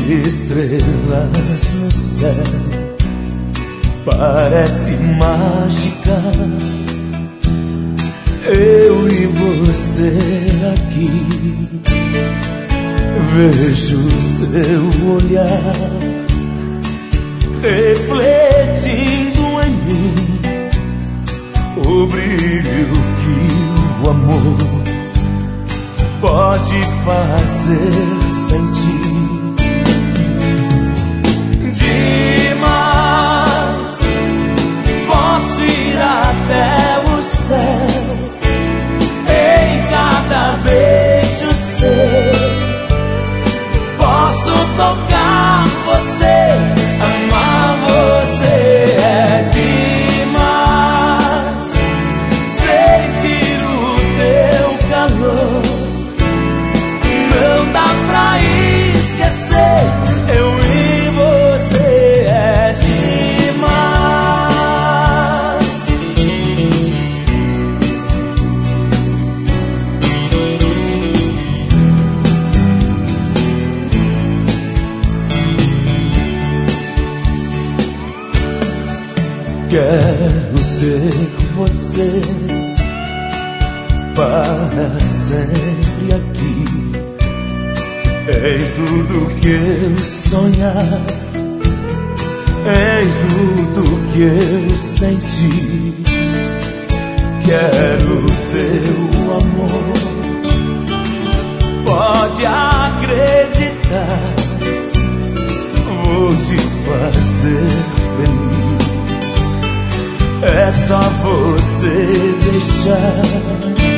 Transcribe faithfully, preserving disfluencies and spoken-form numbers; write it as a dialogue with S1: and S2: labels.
S1: estrelas no céu, parece mágica. Eu e você aqui, vejo seu olhar refletindo em mim o brilho que o amor pode fazer sentir. Demais, posso ir até o céu em cada beijo seu. Posso tocar você, amar você. É demais sentir o teu calor. Não dá pra esquecer eu e você. É demais. Quero ter você para sempre aqui, em tudo que eu sonhar, em tudo que eu sentir. Quero teu amor, pode acreditar, vou te fazer feliz. É só você deixar